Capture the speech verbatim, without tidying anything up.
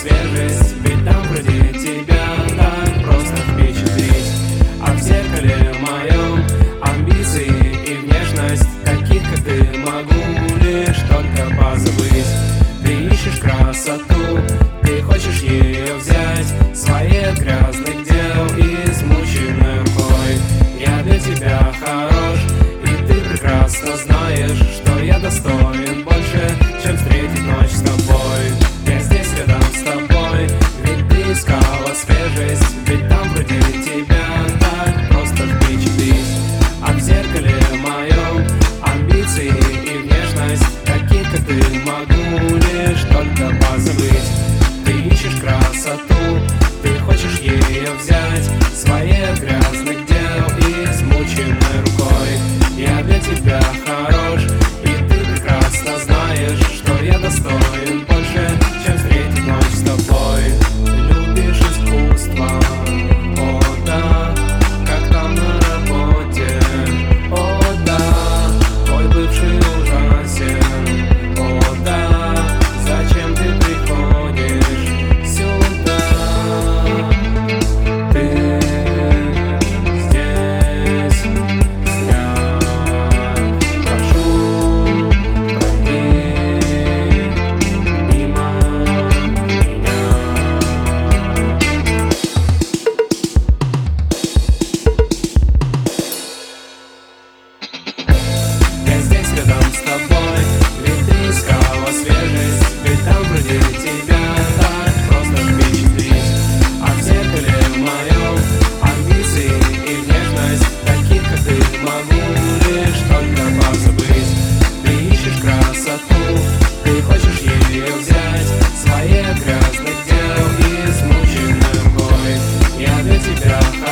свежесть, ведь там вроде тебя так просто впечатлить. А в зеркале моем амбиции и внешность таких, как ты, могу лишь только позабыть. Ты ищешь красоту, ты хочешь ее взять, своих грязных дел измученной рукой. Я для тебя хорош, и ты прекрасно знаешь, что я достоин больше, чем встретить ночь с тобой. Я здесь рядом с тобой, ведь ты искала свежесть, ведь там вроде тебя так просто впечатлить. А в зеркале моем амбиции и внешность таких, как ты, могу лишь только позабыть. Ты ищешь красоту, ты хочешь ее взять, своих грязных дел измученной рукой. Я для тебя хорош, и ты прекрасно знаешь, что я достоин больше, чем встретить ночь с тобой. Ты любишь искусство, о да, как там на работе, о да, твой бывший ужасен, о да, зачем ты приходишь сюда? Ты здесь зря. Прошу, пройди мимо меня. Я здесь рядом с тобой, ведь ты искала свежесть, ведь там вроде тебя так просто впечатлить. А в зеркале моем амбиции и внешность таких, как ты, могу лишь только позабыть. Ты ищешь красоту, ты хочешь ее взять, своих грязных дел измученной рукой. Я для тебя